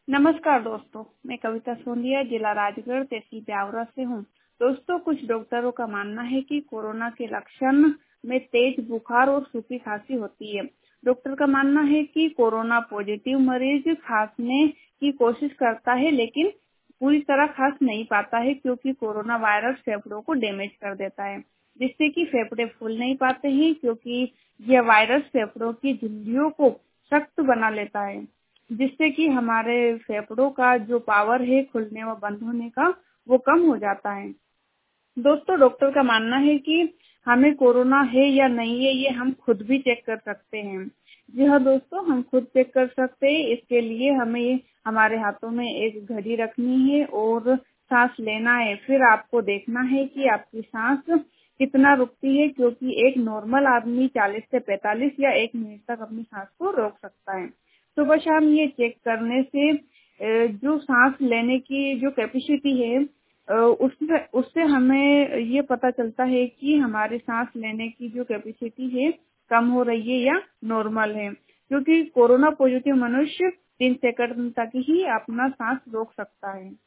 नमस्कार दोस्तों, मैं कविता सोंदिया जिला राजगढ़ तहसील ब्यावरा से हूँ। दोस्तों, कुछ डॉक्टरों का मानना है कि कोरोना के लक्षण में तेज बुखार और सूखी खांसी होती है। डॉक्टर का मानना है कि कोरोना पॉजिटिव मरीज खांसने की कोशिश करता है लेकिन पूरी तरह खांस नहीं पाता है क्योंकि कोरोना वायरस फेफड़ों को डैमेज कर देता है, जिससे कि फेफड़े फूल नहीं पाते हैं क्योंकि यह वायरस फेफड़ों की झिल्लियों को सख्त बना लेता है, जिससे कि हमारे फेफड़ों का जो पावर है खुलने व बंद होने का वो कम हो जाता है। दोस्तों, डॉक्टर का मानना है कि हमें कोरोना है या नहीं है ये हम खुद भी चेक कर सकते हैं। जी हाँ दोस्तों, हम खुद चेक कर सकते हैं। इसके लिए हमें हमारे हाथों में एक घड़ी रखनी है और सांस लेना है। फिर आपको देखना है कि आपकी सांस कितना रुकती है, क्योंकि एक नॉर्मल आदमी 40 से 45 या 1 मिनट तक अपनी सांस को रोक सकता है। सुबह शाम ये चेक करने से जो सांस लेने की जो कैपेसिटी है उससे उससे हमें ये पता चलता है कि हमारी सांस लेने की जो कैपेसिटी है कम हो रही है या नॉर्मल है, क्योंकि कोरोना पॉजिटिव मनुष्य 3 सेकंड तक ही अपना सांस रोक सकता है।